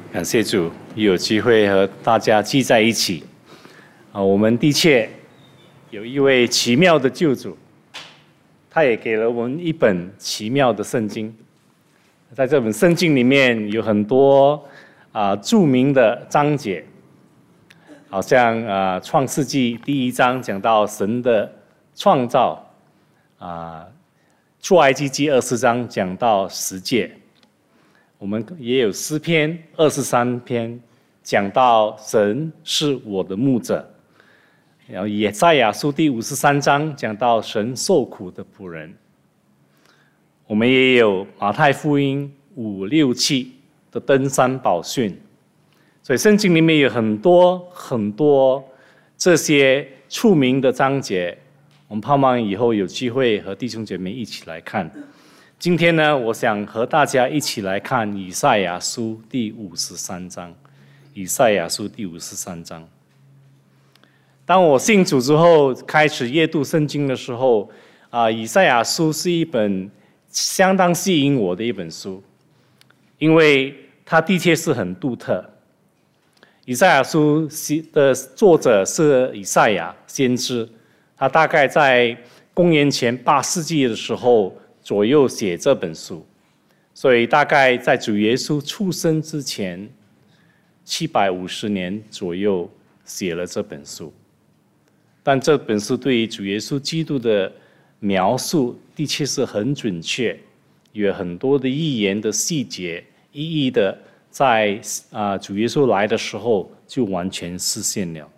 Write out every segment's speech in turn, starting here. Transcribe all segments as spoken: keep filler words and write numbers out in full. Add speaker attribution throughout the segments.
Speaker 1: 感谢主，有机会和大家聚在一起。啊，我们的确有一位奇妙的救主，他也给了我们一本奇妙的圣经。在这本圣经里面有很多啊著名的章节，好像啊创世纪第一章讲到神的创造，啊出埃及记二十章讲到十诫。我们也有诗篇二十三篇讲到神是我的牧者，然后以赛亚书第五十三章讲到神受苦的仆人。我们也有马太福音五六七的登山宝训，所以圣经里面有很多很多这些出名的章节，我们盼望以后有机会和弟兄姐妹一起来看。今天呢，我想和大家一起来看以赛亚书第五十三章。以赛亚书第五十三章。当我信主之后，开始阅读圣经的时候，啊，以赛亚书是一本相当吸引我的一本书，因为它的确是很独特。以赛亚书的作者是以赛亚先知，他大概在公元前八世纪的时候左右写这本书，所以大概在主耶稣出生之前七百五十年左右写了这本书。但这本书对于主耶稣基督的描述的确是很准确，有很多的预言的细节一一的在啊主耶稣来的时候就完全实现了。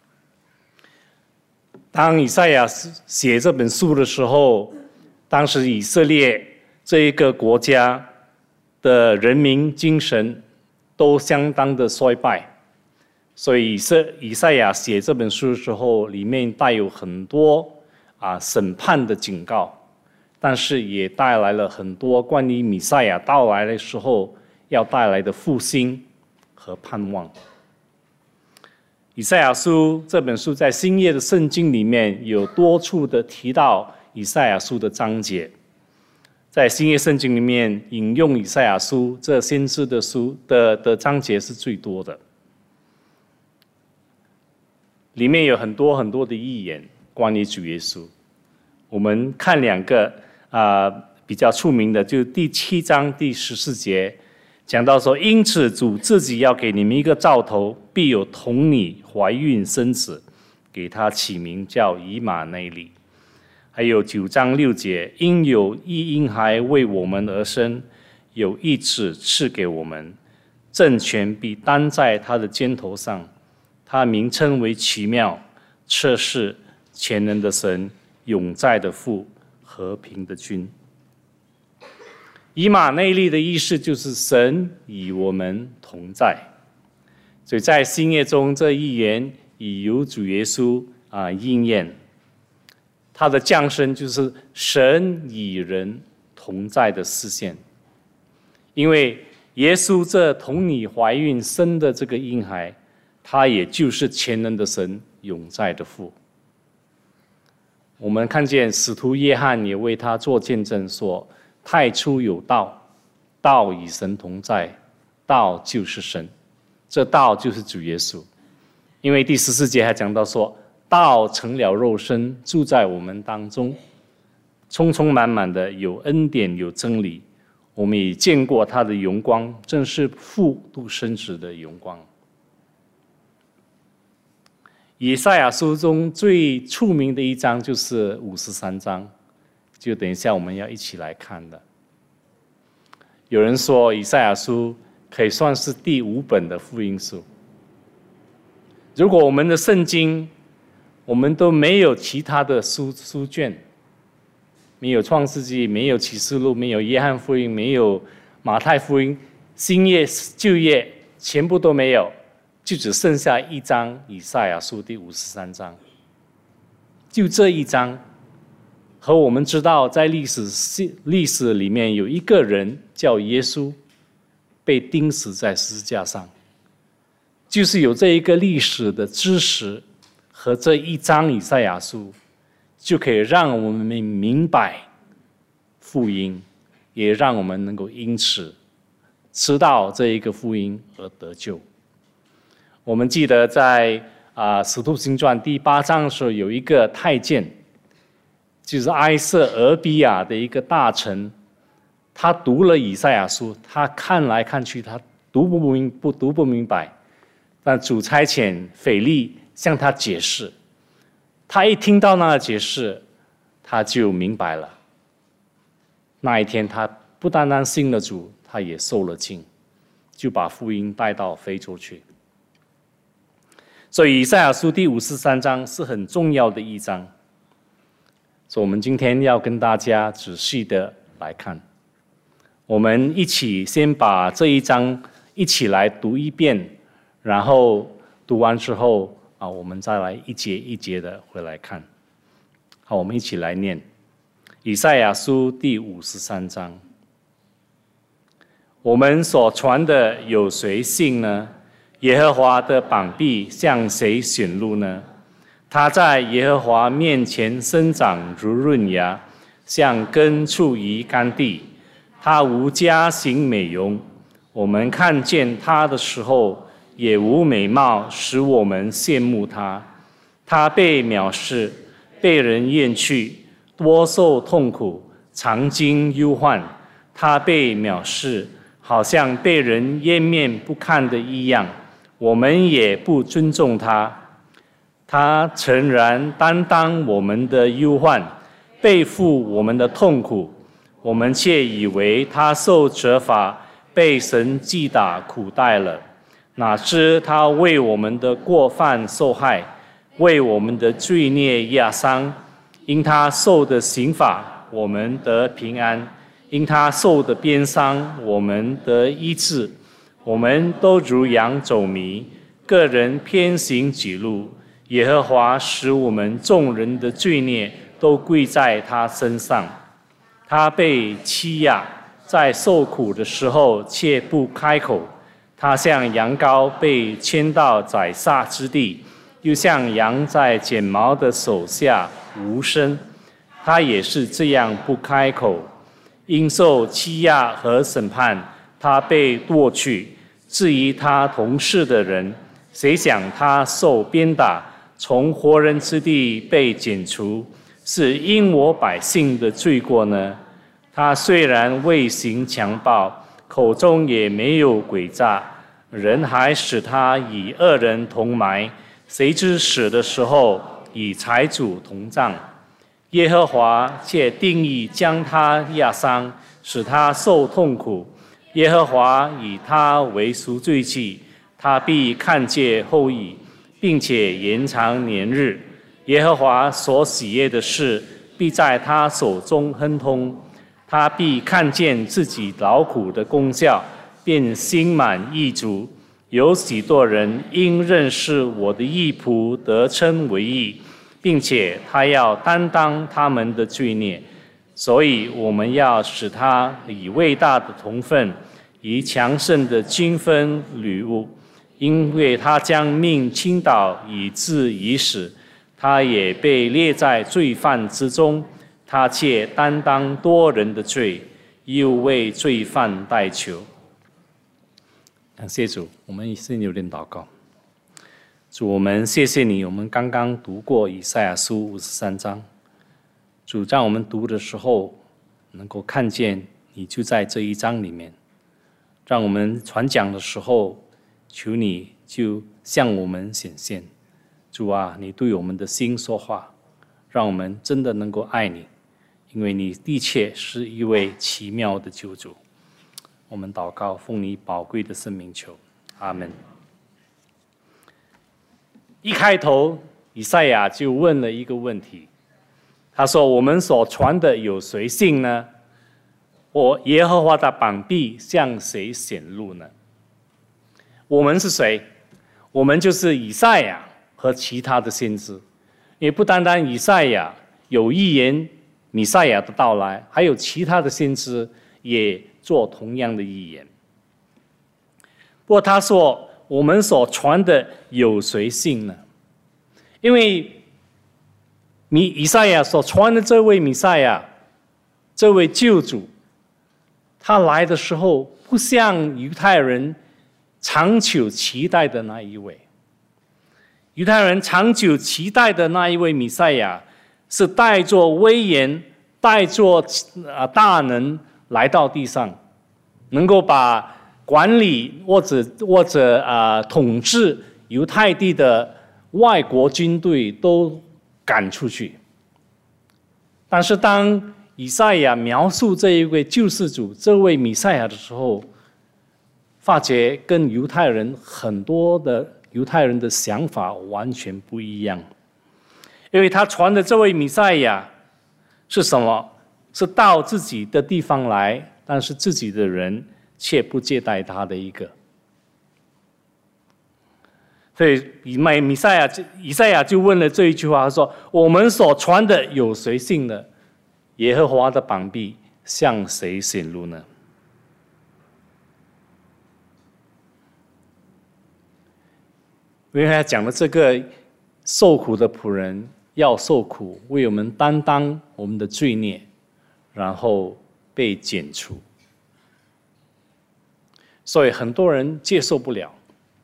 Speaker 1: 当以赛亚写这本书的时候，当时以色列这一个国家的人民精神都相当的衰败，所以以赛亚写这本书的时候，里面带有很多啊审判的警告，但是也带来了很多关于弥赛亚到来的时候要带来的复兴和盼望。以赛亚书这本书在新约的圣经里面有多处的提到以赛亚书的章节，在新约圣经里面引用以赛亚书这先知的书 的, 的章节是最多的，里面有很多很多的预言关于主耶稣。我们看两个啊、呃、比较出名的，就是第七章第十四节讲到说，因此主自己要给你们一个兆头，必有童女怀孕生子，给他起名叫以马内利。还有九章六节，因有一婴孩为我们而生，有一子赐给我们，政权必担在他的肩头上，他名称为奇妙、测试、全能的神、永在的父、和平的君。以马内利的意思就是神与我们同在，所以在新约中这一言已由主耶稣啊应验。他的降生就是神与人同在的实现，因为耶稣这童女怀孕生的这个婴孩，他也就是全能的神、永在的父。我们看见使徒约翰也为他做见证说，太初有道，道与神同在，道就是神，这道就是主耶稣。因为第十四节还讲到说，道成了肉身，住在我们当中，充充满满的有恩典有真理，我们也见过他的荣光，正是父独生子的荣光。以赛亚书中最出名的一章就是五十三章，就等一下我们要一起来看的。有人说以赛亚书可以算是第五本的福音书。如果我们的圣经我们都没有其他的 书, 书卷，没有创世纪，没有启示录，没有约翰福音，没有马太福音，新约旧约全部都没有，就只剩下一章以赛亚书第五十三章。就这一章，和我们知道在历史历史里面有一个人叫耶稣，被钉死在十字架上，就是有这一个历史的知识和这一章以赛亚书，就可以让我们明白福音，也让我们能够因此知道这一个福音而得救。我们记得在啊《使徒行传》第八章的时候，有一个太监，就是埃瑟俄比亚的一个大臣，他读了以赛亚书，他看来看去，他读不明不读不明白，但主差遣腓利向他解释，他一听到那个解释，他就明白了。那一天，他不单单信了主，他也受了浸，就把福音带到非洲去。所以以赛亚书第五十三章是很重要的一章，所以我们今天要跟大家仔细的来看。我们一起先把这一章一起来读一遍，然后读完之后啊，我们再来一节一节的回来看。好，我们一起来念以赛亚书第五十三章。我们所传的有谁信呢？耶和华的膀臂向谁显露呢？他在耶和华面前生长如润芽，像根出于干地。他无家行美容，我们看见他的时候，也无美貌使我们羡慕他。他被藐视，被人厌弃，多受痛苦，常经忧患。他被藐视，好像被人掩面不看的一样，我们也不尊重他。他诚然担当我们的忧患，背负我们的痛苦，我们却以为他受责罚，被神击打苦待了。哪知他为我们的过犯受害，为我们的罪孽压伤。因他受的刑罚，我们得平安；因他受的鞭伤，我们得医治。我们都如羊走迷，个人偏行己路。耶和华使我们众人的罪孽都归在他身上。他被欺压，在受苦的时候却不开口。他像羊羔被牵到宰杀之地，又像羊在剪毛的手下无声。他也是这样不开口。因受欺压和审判，他被夺去。至于他同事的人，谁想他受鞭打，从活人之地被剪除，是因我百姓的罪过呢？他虽然未行强暴，口中也没有诡诈，人还使他与恶人同埋，谁知死的时候与财主同葬。耶和华却定义将他压伤，使他受痛苦。耶和华以他为赎罪祭，他必看见后裔，并且延长年日。耶和华所喜悦的事，必在他手中亨通。他必看见自己劳苦的功效，便心满意足。有许多人因认识我的义仆得称为义，并且他要担当他们的罪孽。所以我们要使他以伟大的同分，以强盛的均分礼物，因为他将命倾倒以至于死，他也被列在罪犯之中，他却担当多人的罪，又为罪犯代求。感谢主，我们先有点祷告。主，我们谢谢你，我们刚刚读过以赛亚书五十三章。主，让我们读的时候能够看见你就在这一章里面，让我们传讲的时候，求你就向我们显现。主啊，你对我们的心说话，让我们真的能够爱你，因为你的确是一位奇妙的救主。我们祷告，奉你宝贵的圣名求，阿们。一开头，以赛亚就问了一个问题，他说：“我们所传的有谁信呢？我耶和华的膀臂向谁显露呢？”我们是谁？我们就是以赛亚和其他的先知，也不单单以赛亚有预言弥赛亚的到来，还有其他的先知也做同样的预言。不过他说：“我们所传的有谁信呢？”因为弥以赛亚所传的这位弥赛亚，这位救主， 他来的时候不像犹太人长久期待的那一位。犹太人长久期待的那一位弥赛亚，是带着威严、带着大能来到地上，能够把管理或者或者啊统治犹太地的外国军队都赶出去。但是当以赛亚描述这一位救世主、这位弥赛亚的时候，发觉跟犹太人很多的犹太人的想法完全不一样，因为他传的这位弥赛亚是什么？是到自己的地方来，但是自己的人却不接待他的一个。所以以弥赛亚以赛亚就问了这一句话，他说：“我们所传的有谁信呢？耶和华的膀臂向谁显露呢？”因为他讲的这个受苦的仆人要受苦，为我们担当我们的罪孽，然后被剪除，所以很多人接受不了。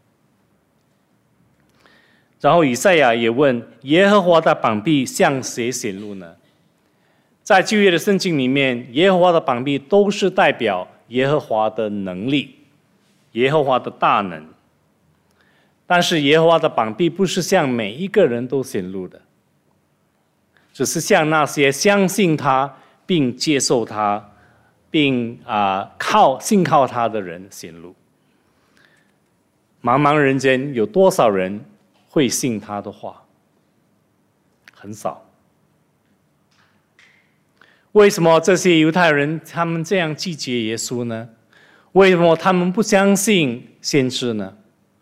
Speaker 1: 然后以赛亚也问：耶和华的膀臂向谁显露呢？在旧约的圣经里面，耶和华的膀臂都是代表耶和华的能力，耶和华的大能。但是耶和华的膀臂不是向每一个人都显露的，只是向那些相信他并接受他并啊、呃、靠信靠他的人显露。茫茫人间有多少人会信他的话？很少。为什么这些犹太人他们这样拒绝耶稣呢？为什么他们不相信先知呢？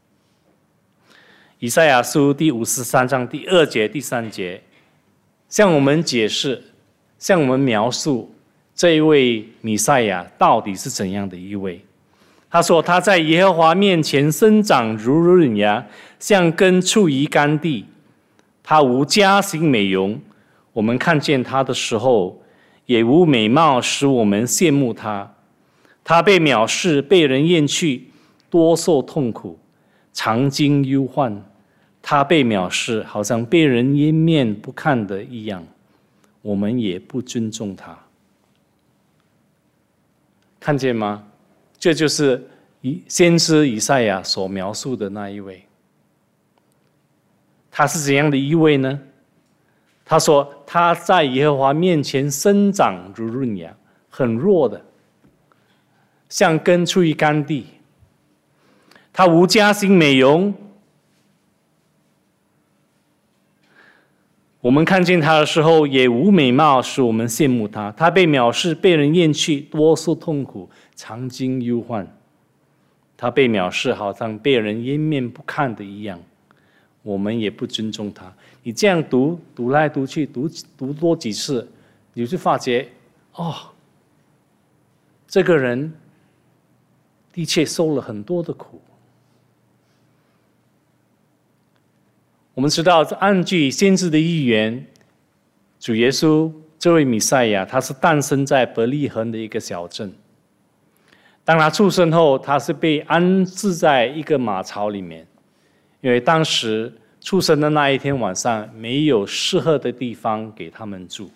Speaker 1: 以赛亚书第五十三章第二节、第三节，向我们解释、向我们描述这一位弥赛亚到底是怎样的一位。他说：“他在耶和华面前生长如润芽，像根出于干地。他无佳形美容，我们看见他的时候，也无美貌使我们羡慕他。他被藐视，被人厌弃，多受痛苦，常经忧患。他被藐视，好像被人掩面不看的一样，我们也不尊重他。”看见吗？这就是先知以赛亚所描述的那一位。他是怎样的一位呢？他说：“他在耶和华面前生长如润芽，很弱的，像根出于干地。他无佳形美容。我们看见他的时候，也无美貌使我们羡慕他。他被藐视，被人厌弃，多受痛苦，常经忧患。他被藐视，好像被人掩面不看的一样，我们也不尊重他。”你这样读，读来读去，读读多几次，你就发觉，哦，这个人的确受了很多的苦。我们知道，按据先知的预言，主耶稣这位弥赛亚，他是诞生在伯利恒的一个小镇。当他出生后，他是被安置在一个马槽里面，因为当时出生的那一天晚上，没有适合的地方给他们住。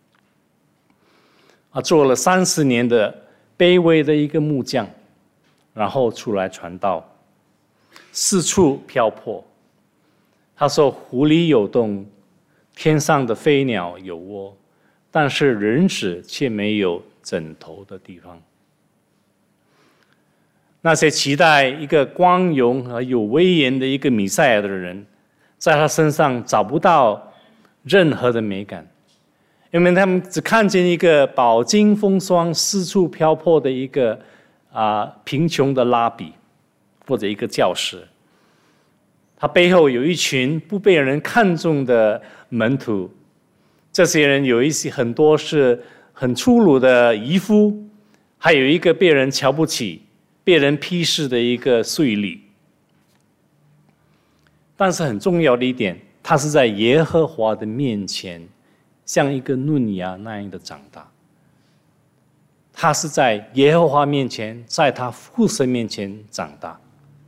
Speaker 1: 他做了三十年的卑微的一个木匠，然后出来传道，四处漂泊。他说：“湖里有洞，天上的飞鸟有窝，但是人子却没有枕头的地方。”那些期待一个光荣和有威严的一个弥赛亚的人，在他身上找不到任何的美感，因为他们只看见一个饱经风霜、四处漂泊的一个啊、呃、贫穷的拉比，或者一个教师。他背后有一群不被人看重的门徒，这些人有一些很多是很粗鲁的渔夫，还有一个被人瞧不起、被人批视的一个税吏。但是很重要的一点，他是在耶和华的面前，像一个嫩芽那样的长大。 他是在耶和华面前，在他父神面前长大。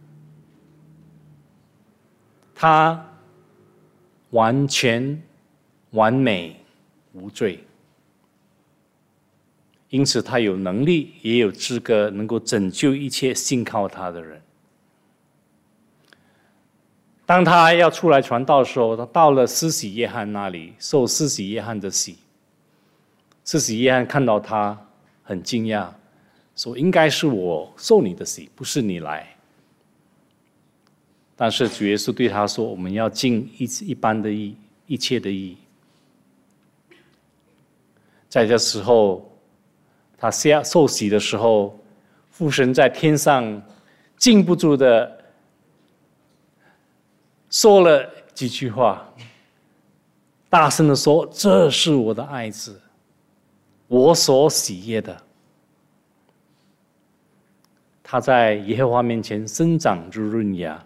Speaker 1: 他完全完美无罪，因此他有能力，也有资格能够拯救一切信靠他的人。当他要出来传道的时候，他到了施洗约翰那里，受施洗约翰的洗。施洗约翰看到他很惊讶，说：“应该是我受你的洗，不是你来。”但是主耶稣对他说：“我们要尽一一般的义，一切的义。”在这时候，他下受洗的时候，父神在天上禁不住的说了几句话，大声的说：“这是我的爱子，我所喜悦的。”他在耶和华面前生长如润芽。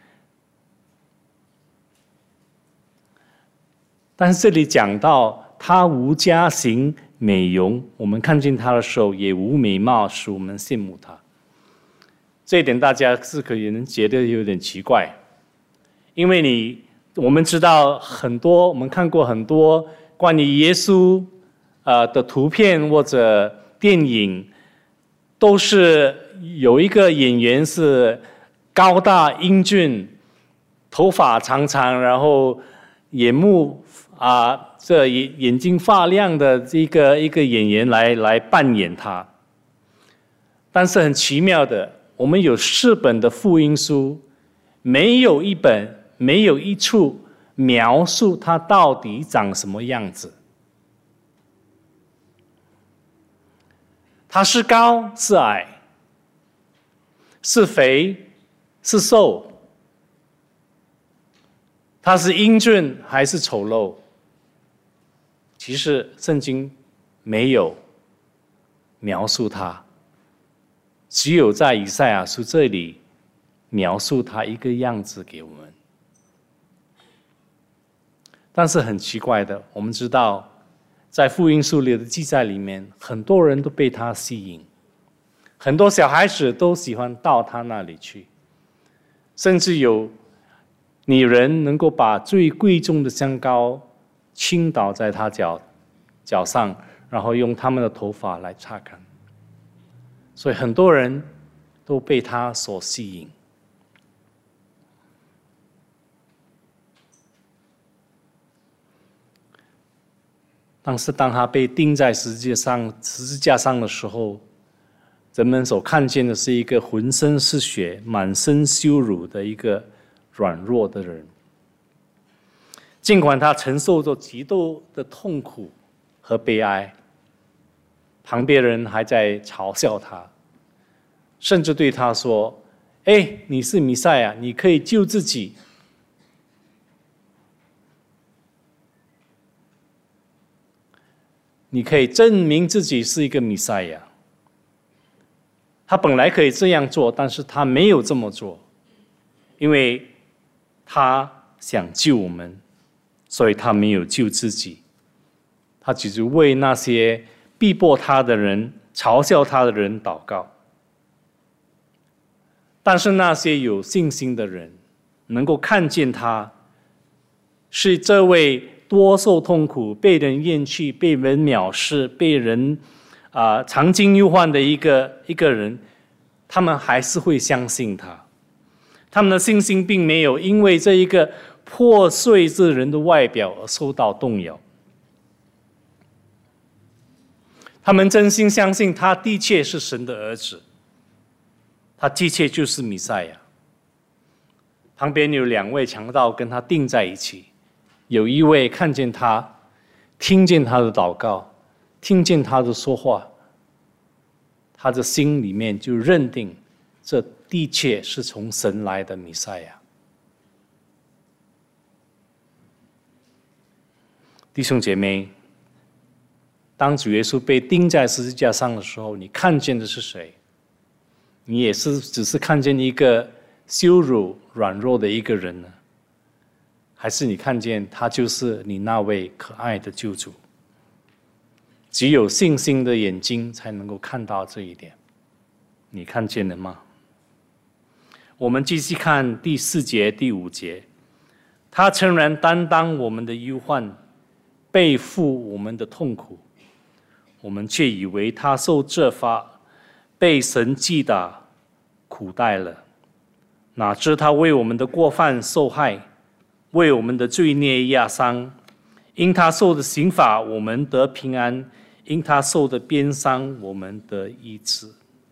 Speaker 1: 但是这里讲到他无家型美容，我们看见他的时候也无美貌，使我们羡慕他。这一点大家是可能觉得有点奇怪，因为你我们知道很多，我们看过很多关于耶稣呃的图片或者电影，都是有一个演员是高大英俊，头发长长，然后眼目啊，这眼眼睛发亮的一个一个演员来来扮演他。但是很奇妙的，我们有四本的福音书，没有一本没有一处描述他到底长什么样子。他是高是矮，是肥是瘦，他是英俊还是丑陋？其实圣经没有描述他，只有在以赛亚书这里描述他一个样子给我们。但是很奇怪的，我们知道在福音书里的记载里面，很多人都被他吸引，很多小孩子都喜欢到他那里去，甚至有女人能够把最贵重的香膏倾倒在他脚脚上，然后用他们的头发来擦干。所以很多人都被他所吸引。但是当他被钉在十字架上十字架上的时候，人们所看见的是一个浑身是血、满身羞辱的一个软弱的人。尽管他承受着极度的痛苦和悲哀，旁边人还在嘲笑他，甚至对他说：“哎，你是弥赛亚，你可以救自己。”你可以证明自己是一个弥赛亚。他本来可以这样做，但是他没有这么做，因为他想救我们，所以他没有救自己。他只是为那些逼迫他的人、嘲笑他的人祷告。但是那些有信心的人，能够看见他是这位多受痛苦、被人厌弃、被人藐视、被人啊、呃、常经忧患的一个一个人，他们还是会相信他。他们的信心并没有因为这一个破碎之人的外表而受到动摇。他们真心相信他的确是神的儿子，他的确就是弥赛亚。旁边有两位强盗跟他钉在一起，有一位看见他，听见他的祷告，听见他的说话，他的心里面就认定这的确是从神来的弥赛亚。弟兄姐妹，当主耶稣被钉在十字架上的时候，你看见的是谁？你也是只是看见一个羞辱、软弱的一个人呢？还是你看见他就是你那位可爱的救主？ 只有信心的眼睛才能够看到这一点。你看见了吗？我们继续看第四节、第五节。他诚然担当我们的忧患，背负我们的痛苦，我们却以为他受责罚，被神击打，苦待了。哪知他为我们的过犯受害，为我们的罪孽压伤。因他受的刑罚，我们得平安；因他受的鞭伤，我们得医治。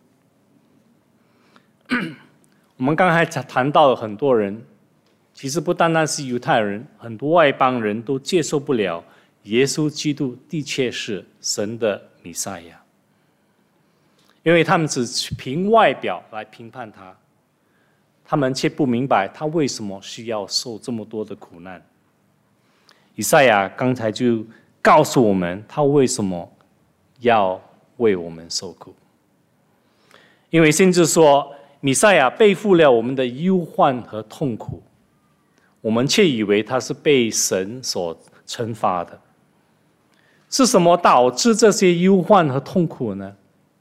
Speaker 1: 我们刚才谈到了很多人，其实不单单是犹太人，很多外邦人都接受不了耶稣基督的确是神的弥赛亚，因为他们只凭外表来评判他，他们却不明白他为什么需要受这么多的苦难。以赛亚刚才就告诉我们，他为什么要为我们受苦，因为先知说弥赛亚背负了我们的忧患和痛苦，我们却以为他是被神所惩罚的。是什么导致这些忧患和痛苦呢？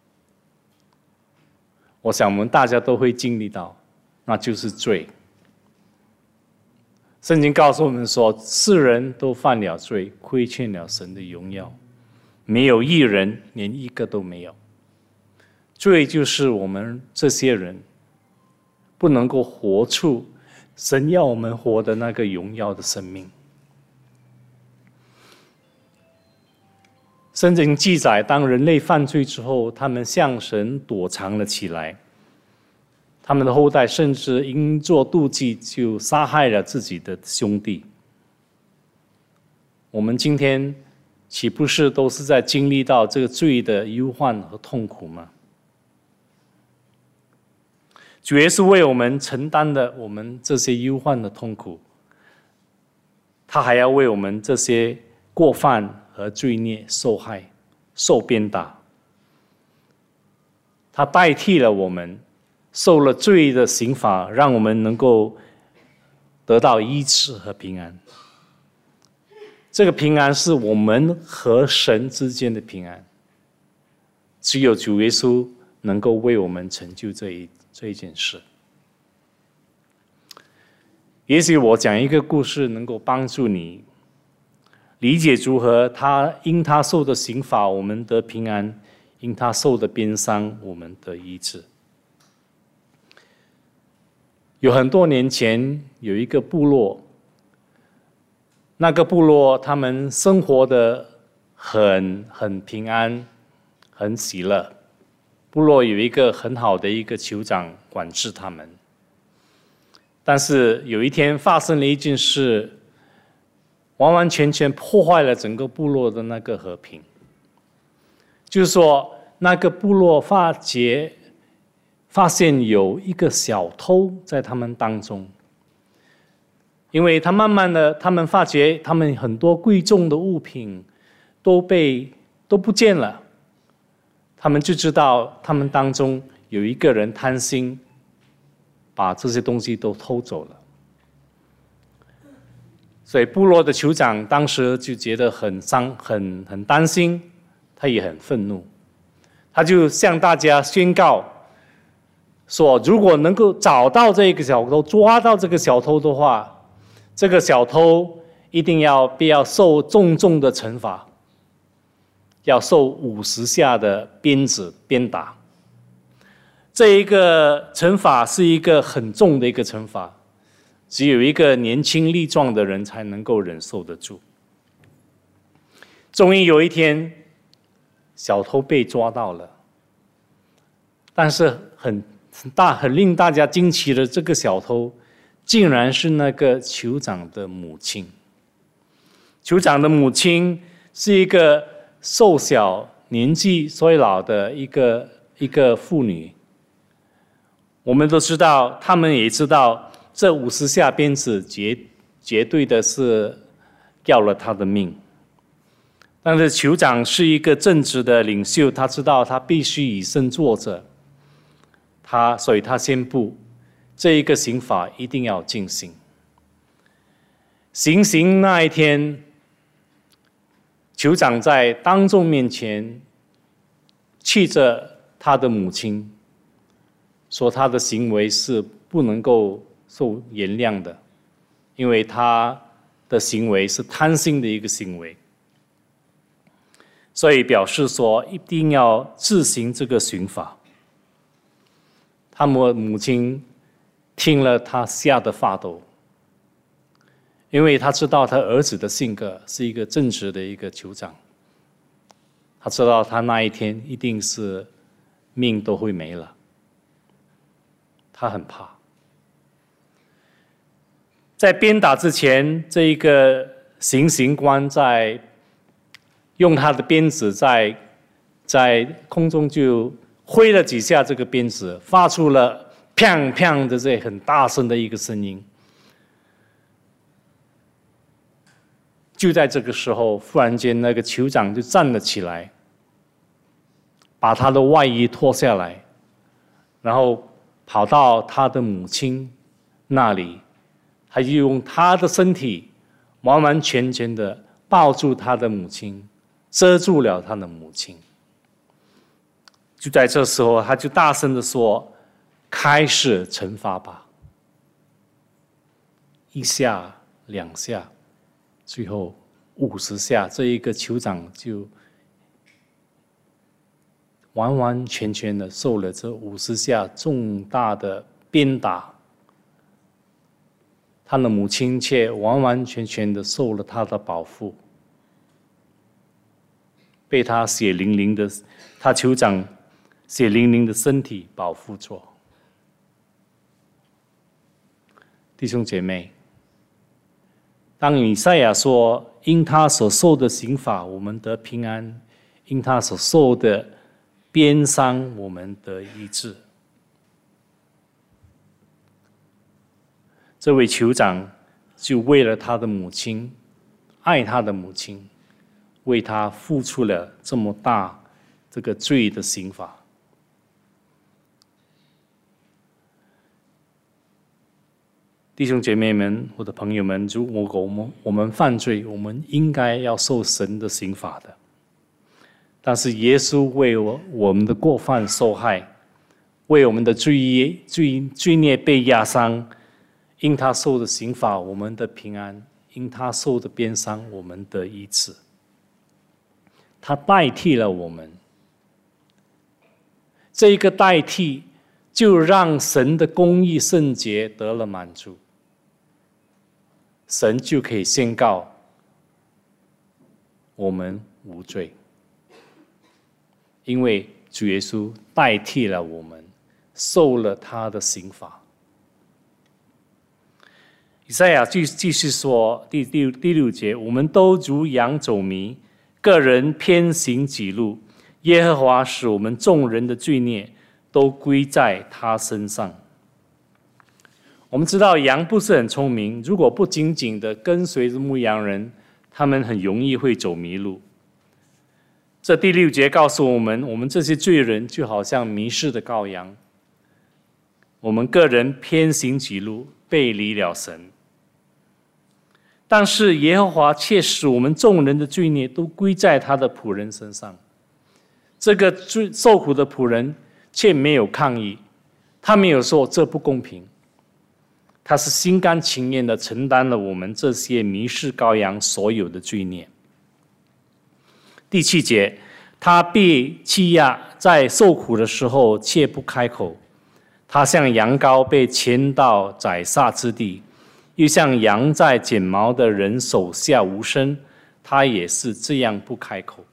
Speaker 1: 我想我们大家都会经历到，那就是罪。圣经告诉我们说，世人都犯了罪，亏欠了神的荣耀，没有一人，连一个都没有。罪就是我们这些人不能够活出神要我们活的那个荣耀的生命。圣经记载，当人类犯罪之后，他们向神躲藏了起来，他们的后代甚至因作妒忌，就杀害了自己的兄弟。我们今天岂不是都是在经历到这个罪的忧患和痛苦吗？主耶稣为我们承担了我们这些忧患的痛苦，他还要为我们这些过犯和罪孽受害、受鞭打。他代替了我们，受了罪的刑罚，让我们能够得到医治和平安。这个平安是我们和神之间的平安，只有主耶稣能够为我们成就这一这一件事。也许我讲一个故事能够帮助你理解如何他因他受的刑罚我们得平安，因他受的鞭伤我们得医治。有很多年前有一个部落，那个部落他们生活的很很平安，很喜乐。部落有一个很好的一个酋长管制他们，但是有一天发生了一件事，完完全全破坏了整个部落的那个和平。就是说，那个部落发觉发现有一个小偷在他们当中，因为他慢慢的，他们发觉他们很多贵重的物品都被都不见了。他们就知道他们当中有一个人贪心，把这些东西都偷走了。所以部落的酋长当时就觉得很伤、很很担心，他也很愤怒，他就向大家宣告说，如果能够找到这个小偷、抓到这个小偷的话，这个小偷一定要必要受重重的惩罚。要受五十下的鞭子鞭打，这一个惩罚是一个很重的一个惩罚，只有一个年轻力壮的人才能够忍受得住。终于有一天，小偷被抓到了，但是很大很令大家惊奇的，这个小偷竟然是那个酋长的母亲。酋长的母亲是一个瘦小、年纪衰老的一个一个妇女。我们都知道，他们也知道，这五十下鞭子绝绝对的是要了他的命。但是酋长是一个正直的领袖，他知道他必须以身作则，他所以他宣布，这一个刑罚一定要进行。行刑那一天， 酋长在当众面前气着他的母亲，说他的行为是不能够受原谅的，因为他的行为是贪心的一个行为，所以表示说一定要执行这个刑罚。他们母亲听了，他吓得发抖，因为他知道他儿子的性格是一个正直的一个酋长，他知道他那一天一定是命都会没了，他很怕。在鞭打之前，这一个行刑官在用他的鞭子在在空中就挥了几下这个鞭子，发出了砰砰的这很大声的一个声音。就在这个时候，忽然间那个酋长就站了起来，把他的外衣脱下来，然后跑到他的母亲那里，他就用他的身体完完全全的抱住他的母亲，遮住了他的母亲。就在这时候，他就大声的说：“开始惩罚吧！”一下，两下，最后五十下，这一个酋长就完完全全的受了这五十下重大的鞭打，他的母亲却完完全全的受了他的保护，被他血淋淋的，他酋长血淋淋的身体保护着。弟兄姐妹，当以赛亚说因他所受的刑罚我们得平安，因他所受的鞭伤我们得医治，这位酋长就为了他的母亲，爱他的母亲，为他付出了这么大这个罪的刑罚。弟兄姐妹们，我的朋友们，如果我们我们犯罪，我们应该要受神的刑罚的。但是耶稣为我我们的过犯受害，为我们的罪业罪罪孽被压伤，因他受的刑罚，我们的平安；因他受的鞭伤，我们的医治。他代替了我们，这一个代替，就让神的公义圣洁得了满足。神就可以宣告我们无罪，因为主耶稣代替了我们，受了他的刑罚。以赛亚继继续说，第第第六节，我们都如羊走迷，个人偏行己路，耶和华使我们众人的罪孽都归在他身上。我们知道羊不是很聪明，如果不紧紧的跟随着牧羊人，他们很容易会走迷路。这第六节告诉我们，我们这些罪人就好像迷失的羔羊，我们个人偏行己路，背离了神。但是耶和华却使我们众人的罪孽都归在他的仆人身上。这个最受苦的仆人却没有抗议，他没有说这不公平，他是心甘情愿的承担了我们这些迷失羔羊所有的罪孽。第七节，他被欺压，在受苦的时候却不开口，他像羊羔被牵到宰杀之地，又像羊在剪毛的人手下无声，他也是这样不开口。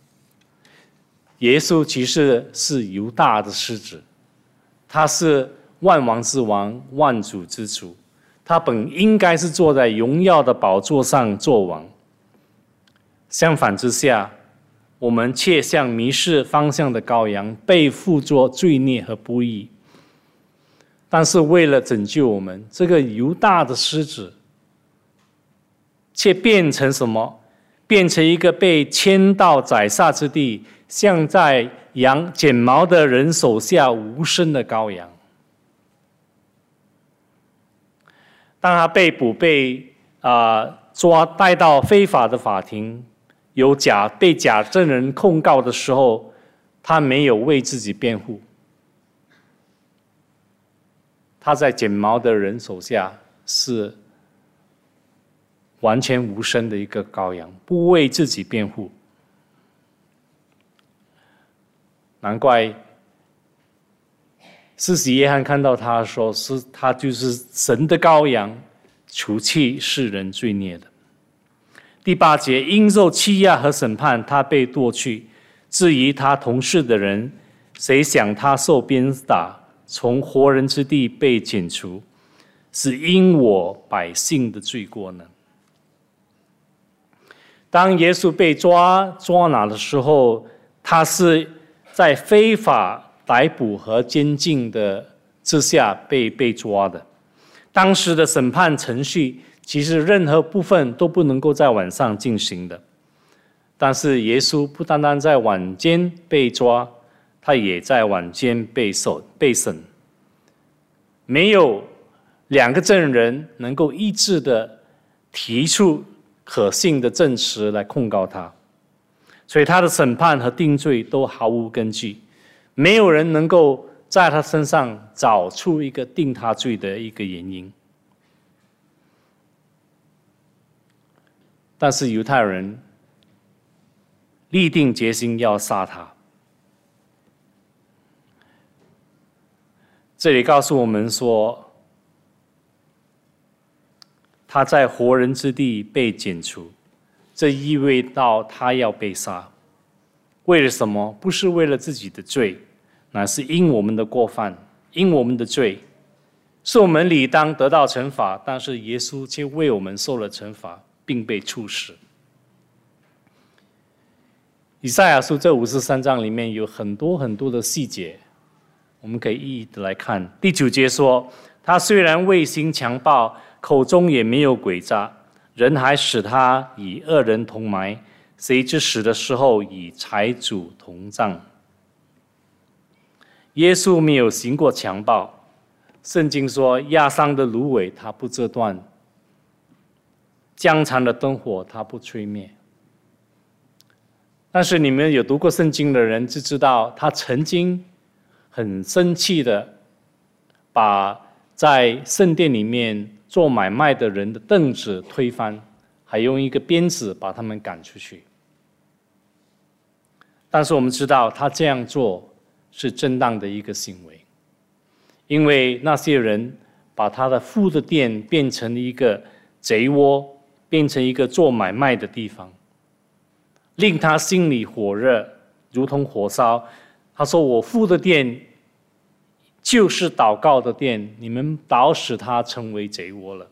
Speaker 1: 耶稣其实是犹大的狮子，他是万王之王，万主之主，他本应该是坐在荣耀的宝座上做王。相反之下，我们却像迷失方向的羔羊，被负着罪孽和不义。但是为了拯救我们，这个犹大的狮子却变成什么？变成一个被牵到宰杀之地，像在羊剪毛的人手下无声的羔羊。当他被捕被啊、呃、抓带到非法的法庭， 有假被假证人控告的时候，他没有为自己辩护，他在剪毛的人手下是完全无声的一个羔羊，不为自己辩护。难怪施洗约翰看到他说，是他就是神的羔羊，除去世人罪孽的。第八节，因受欺压和审判，他被夺去。至于他同事的人，谁想他受鞭打，从活人之地被剪除，是因我百姓的罪过呢？当耶稣被抓抓拿的时候，他是在非法逮捕和监禁的之下被被抓的。当时的审判程序，其实任何部分都不能够在晚上进行的。但是耶稣不单单在晚间被抓，他也在晚间被受被审。没有两个证人能够一致的提出可信的证词来控告他，所以他的审判和定罪都毫无根据，没有人能够在他身上找出一个定他罪的一个原因。但是犹太人立定决心要杀他。这里告诉我们说，他在活人之地被剪除，这意味到他要被杀。为了什么？不是为了自己的罪，乃是因我们的过犯，因我们的罪，是我们理当得到惩罚，但是耶稣却为我们受了惩罚，并被处死。以赛亚书这五十三章里面有很多很多的细节，我们可以一一的来看。第九节说，他虽然未行强暴，口中也没有诡诈，人还使他与恶人同埋，谁知死的时候与财主同葬。耶稣没有行过强暴，圣经说压伤的芦苇他不折断，将残的灯火他不吹灭。但是你们有读过圣经的人就知道，他曾经很生气的把在圣殿里面做买卖的人的凳子推翻，还用一个鞭子把他们赶出去。但是我们知道他这样做是正当的一个行为，因为那些人把他的父的殿变成了一个贼窝，变成一个做买卖的地方，令他心里火热，如同火烧。他说，我父的殿就是祷告的殿，你们倒使他成为贼窝了。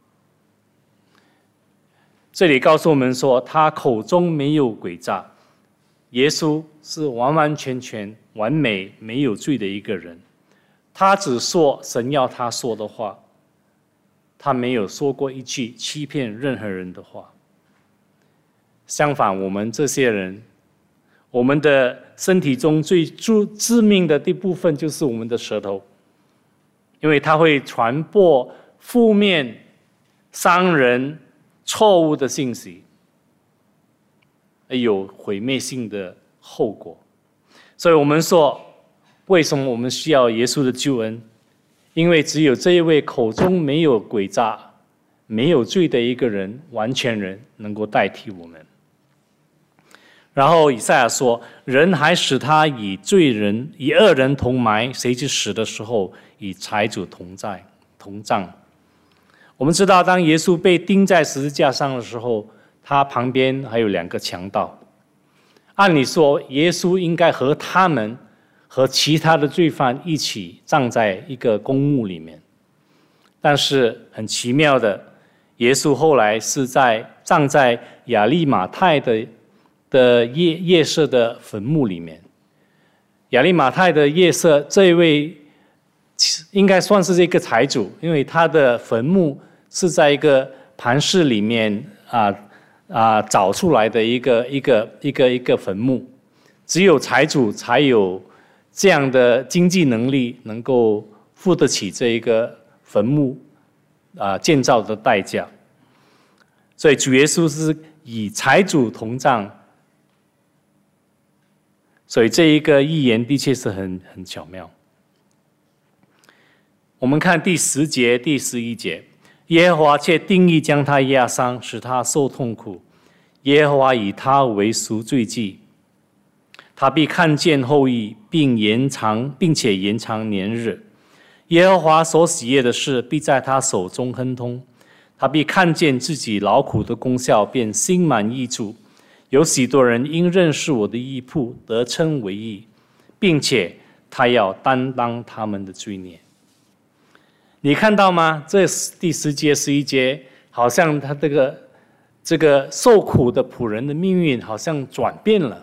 Speaker 1: 这里告诉我们说，他口中没有诡诈。耶稣是完完全全完美没有罪的一个人，他只说神要他说的话，他没有说过一句欺骗任何人的话。相反，我们这些人，我们的身体中最致命的一部分就是我们的舌头，因为它会传播负面、伤人、错误的信息，有毁灭性的后果。所以我们说，为什么我们需要耶稣的救恩？因为只有这一位口中没有诡诈、没有罪的一个人，完全人，能够代替我们。然后以赛亚说，人还使他与罪人、与恶人同埋，谁知死的时候与财主同在同葬。我们知道，当耶稣被钉在十字架上的时候，他旁边还有两个强盗。按理说，耶稣应该和他们和其他的罪犯一起葬在一个公墓里面，但是很奇妙的，耶稣后来是在葬在亚利马太的的夜夜色的坟墓里面。亚利马太的夜色这一位应该算是这个财主，因为他的坟墓是在一个磐石里面啊啊找出来的一个一个一个一个坟墓，只有财主才有这样的经济能力，能够付得起这一个坟墓啊建造的代价。所以主耶稣是与财主同葬。所以这一个预言的确是很很巧妙。我们看第十节、第十一节，耶和华却定义将他压伤，使他受痛苦。耶和华以他为赎罪祭，他必看见后裔，并延长，并且延长年日。耶和华所喜悦的事，必在他手中亨通。他必看见自己劳苦的功效，便心满意足。有许多人因认识我的义仆，得称为义，并且他要担当他们的罪孽。你看到吗？这第十节、十一节，好像他这个这个受苦的仆人的命运好像转变了，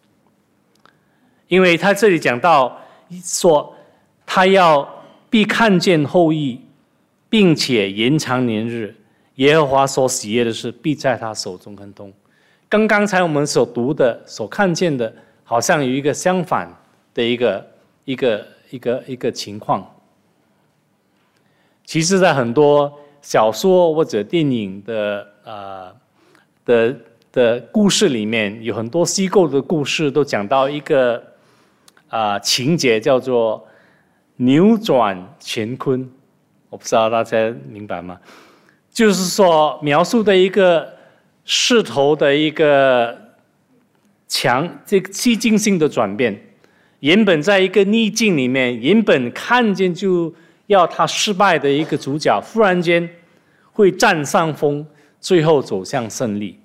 Speaker 1: 因为他这里讲到说，他要必看见后裔，并且延长年日。耶和华所喜悦的事，必在他手中亨通。跟刚才我们所读的、所看见的，好像有一个相反的一个一个一个一个情况。其实，在很多小说或者电影的呃的的故事里面，有很多虚构的故事都讲到一个啊、呃、情节，叫做扭转乾坤。我不知道大家明白吗？就是说，描述的一个势头的一个强这个激进性的转变。原本在一个逆境里面，原本看见就要他失败的一个主角，忽然间会占上风，最后走向胜利。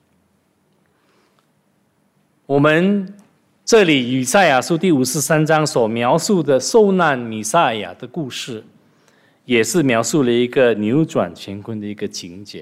Speaker 1: 我们这里以赛亚书第五十三章所描述的受难弥赛亚的故事，也是描述了一个扭转乾坤的一个情节。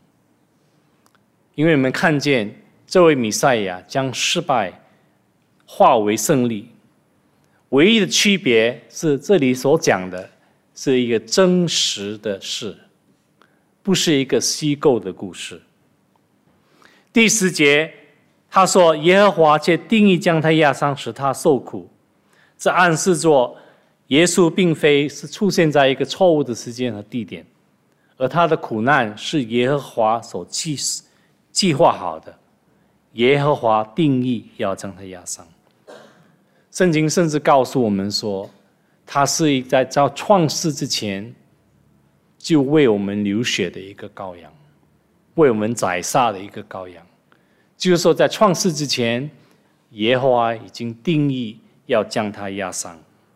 Speaker 1: 因为我们看见这位弥赛亚将失败化为胜利，唯一的区别是这里所讲的是一个真实的事，不是一个虚构的故事。第十节他说，耶和华却定义将他压伤，使他受苦。这暗示着耶稣并非是出现在一个错误的时间和地点，而他的苦难是耶和华所计计划好的，耶和华定义要将他压伤。圣经甚至告诉我们说，他是在造创世之前就为我们流血的一个羔羊，为我们宰杀的一个羔羊。就是说，在创世之前，耶和华已经定义要将他压伤。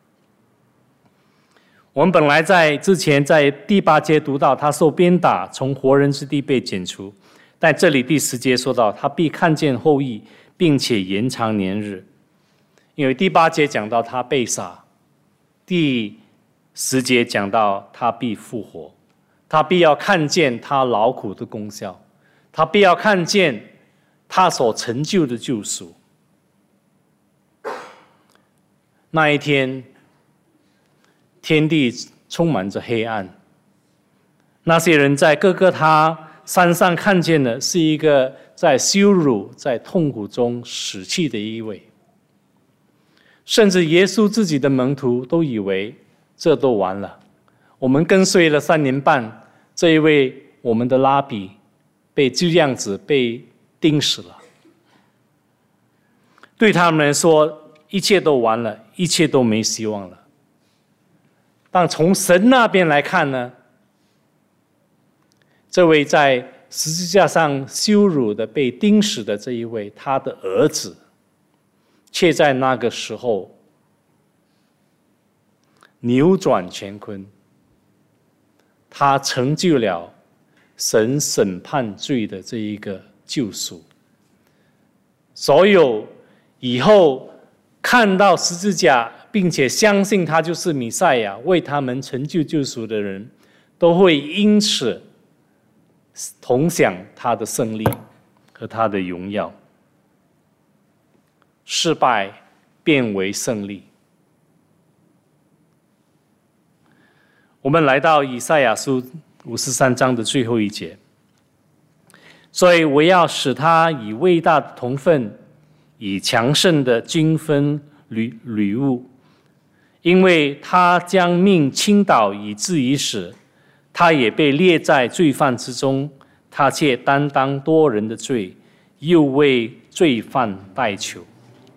Speaker 1: 我们本来在之前在第八节读到他受鞭打，从活人之地被剪除，但这里第十节说到他必看见后裔，并且延长年日。因为第八节讲到他被杀，第十节讲到他必复活，他必要看见他劳苦的功效，他必要看见他所成就的救赎。那一天，天地充满着黑暗，那些人在各个他山上看见的是一个在羞辱、在痛苦中死去的一位。甚至耶稣自己的门徒都以为这都完了，我们跟随了三年半，这一位我们的拉比被就这样子被钉死了。对他们来说，一切都完了，一切都没希望了。但从神那边来看呢，这位在十字架上羞辱的被钉死的这一位，他的儿子却在那个时候扭转乾坤，他成就了神审判罪的这一个救赎。所有以后看到十字架并且相信他就是弥赛亚，为他们成就救赎的人，都会因此同享他的胜利和他的荣耀。失败变为胜利。我们来到以赛亚书五十三章的最后一节，所以我要使他以伟大的同分，以强盛的均分礼礼物，因为他将命倾倒以至于死，他也被列在罪犯之中， 他却担当多人的罪，又为罪犯代求。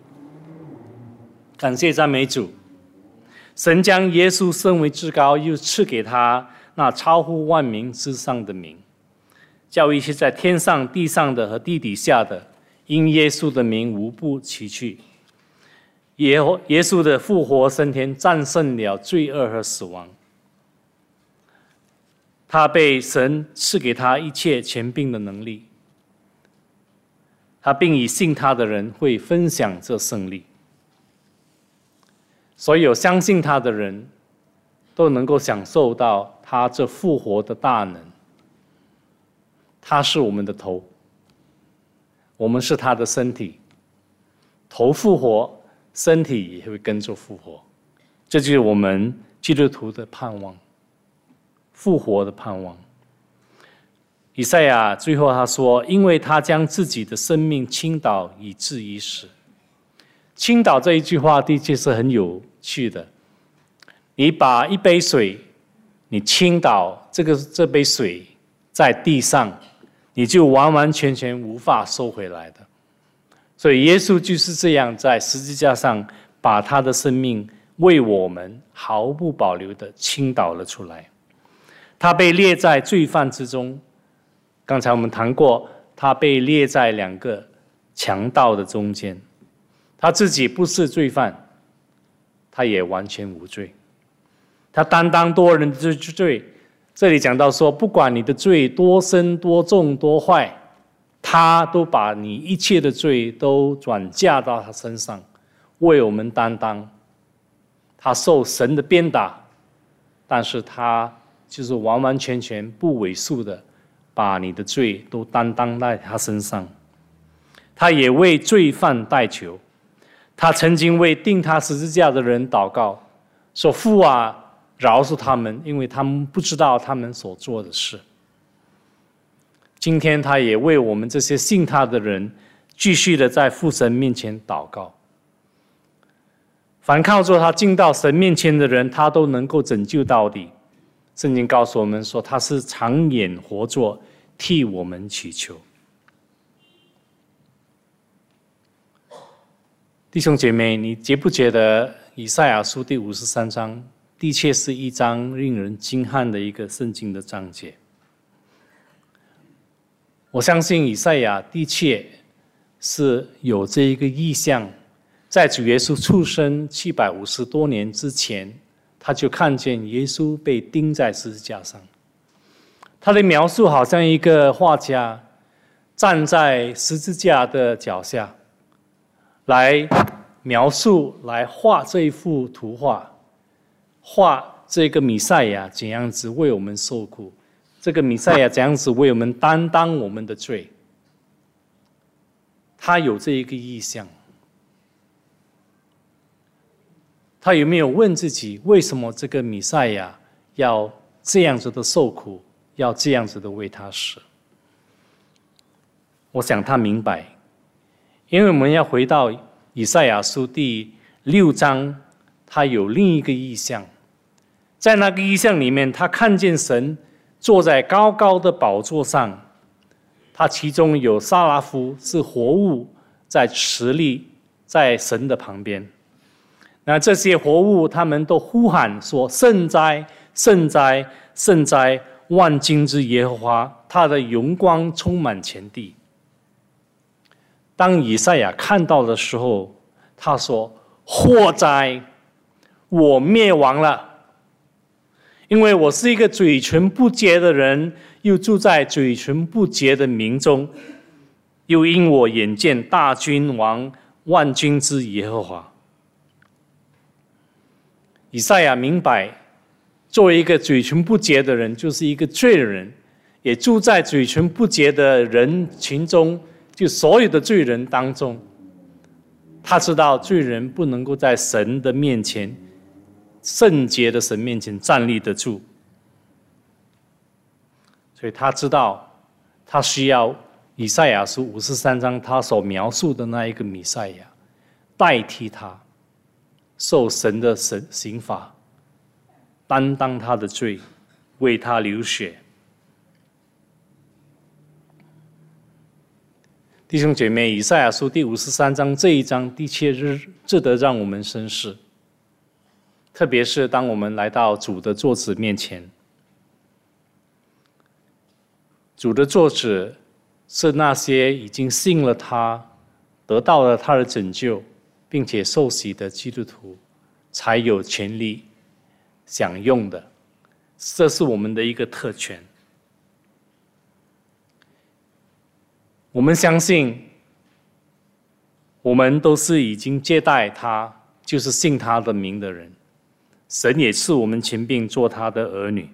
Speaker 1: 感谢赞美主，神将耶稣升为至高，又赐给他那超乎万名之上的名，叫一切在天上、地上的和地底下的，因耶稣的名无不齐去。耶耶稣的复活升天，战胜了罪恶和死亡。他被神赐给他一切权柄的能力，他并以信他的人会分享这胜利。所有相信他的人都能够享受到他这复活的大能。他是我们的头，我们是他的身体，头复活，身体也会跟着复活。这就是我们基督徒的盼望，复活的盼望。以赛亚最后他说，因为他将自己的生命倾倒以至于死。倾倒这一句话的确是很有趣的。你把一杯水，你倾倒这个这杯水在地上，你就完完全全无法收回来的。所以耶稣就是这样在十字架上把他的生命为我们毫不保留的倾倒了出来。他被列在罪犯之中，刚才我们谈过，他被列在两个强盗的中间。他自己不是罪犯，他也完全无罪。他担当多人的罪，这里讲到说，不管你的罪多深多重多坏，他都把你一切的罪都转嫁到他身上，为我们担当。他受神的鞭打，但是他就是完完全全不为数的把你的罪都担当在他身上。他也为罪犯代求。他曾经为钉他十字架的人祷告，说，父啊，饶恕他们，因为他们不知道他们所做的事。今天他也为我们这些信他的人继续的在父神面前祷告。凡靠着他进到神面前的人，他都能够拯救到底。圣经告诉我们说，他是常眼活着，替我们祈求。弟兄姐妹，你觉不觉得以赛亚书第五十三章的确是一章令人惊撼的一个圣经的章节？我相信以赛亚的确是有这一个意象，在主耶稣出生七百五十多年之前，他就看见耶稣被钉在十字架上。他的描述好像一个画家站在十字架的脚下，来描述、来画这一幅图画，画这个弥赛亚怎样子为我们受苦，这个弥赛亚怎样子为我们担当我们的罪。他有这一个意象，他有没有问自己，为什么这个弥赛亚要这样子的受苦，要这样子的为他死？我想他明白，因为我们要回到以赛亚书第六章，他有另一个意象。在那个意象里面，他看见神坐在高高的宝座上，他其中有撒拉夫是活物，在持立在神的旁边。那这些活物他们都呼喊说，圣哉，圣哉，圣哉，万军之耶和华，他的荣光充满全地。当以赛亚看到的时候，他说，祸哉，我灭亡了，因为我是一个嘴唇不洁的人，又住在嘴唇不洁的民中，又因我眼见大君王万军之耶和华。以赛亚明白，作为一个嘴唇不洁的人，就是一个罪人，也住在嘴唇不洁的人群中，就所有的罪人当中。他知道罪人不能够在神的面前，圣洁的神面前站立得住，所以他知道他需要以赛亚书五十三章他所描述的那一个弥赛亚代替他受神的神刑罚，担当他的罪，为他流血。 弟兄姐妹，以赛亚书第五十三章这一章的确是值得让我们深思，特别是当我们来到主的座子面前，主的座子是那些已经信了他、得到了他的拯救，并且受洗的基督徒才有权利享用的，这是我们的一个特权。我们相信，我们都是已经接待他，就是信他的名的人。神也是我们权柄做他的儿女。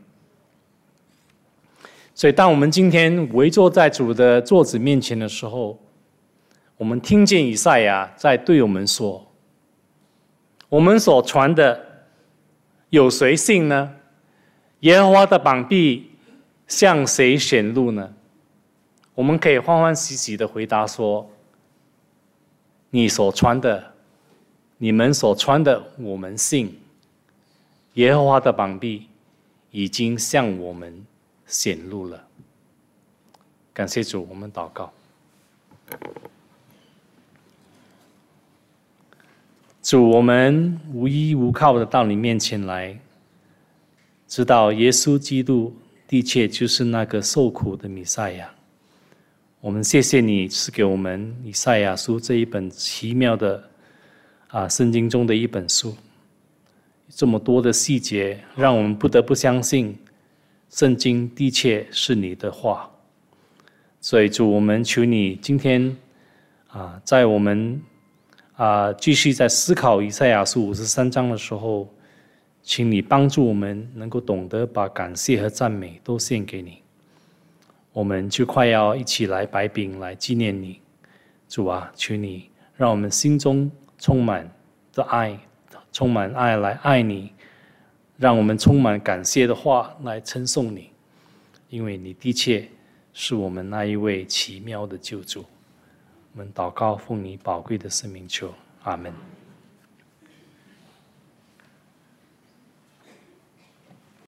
Speaker 1: 所以，当我们今天围坐在主的座子面前的时候，我们听见以赛亚在对我们说：“我们所传的，有谁信呢？耶和华的膀臂向谁显露呢？”我们可以欢欢喜喜的回答说：“你所传的，你们所传的，我们信。耶和华的膀臂已经向我们显露了。”感谢主，我们祷告。主，我们无依无靠的到你面前来，知道耶稣基督的确就是那个受苦的弥赛亚。我们谢谢你赐给我们以赛亚书这一本奇妙的啊圣经中的一本书，这么多的细节，让我们不得不相信圣经的确是你的话。所以主，我们求你今天啊，在我们啊继续在思考以赛亚书五十三章的时候，请你帮助我们能够懂得把感谢和赞美都献给你。我们就快要一起来摆饼来纪念你。主啊，求你让我们心中充满的爱，充满爱来爱你，让我们充满感谢的话来称颂你，因为你的确是我们那一位奇妙的救主。我们祷告，奉你宝贵的圣名求，阿们。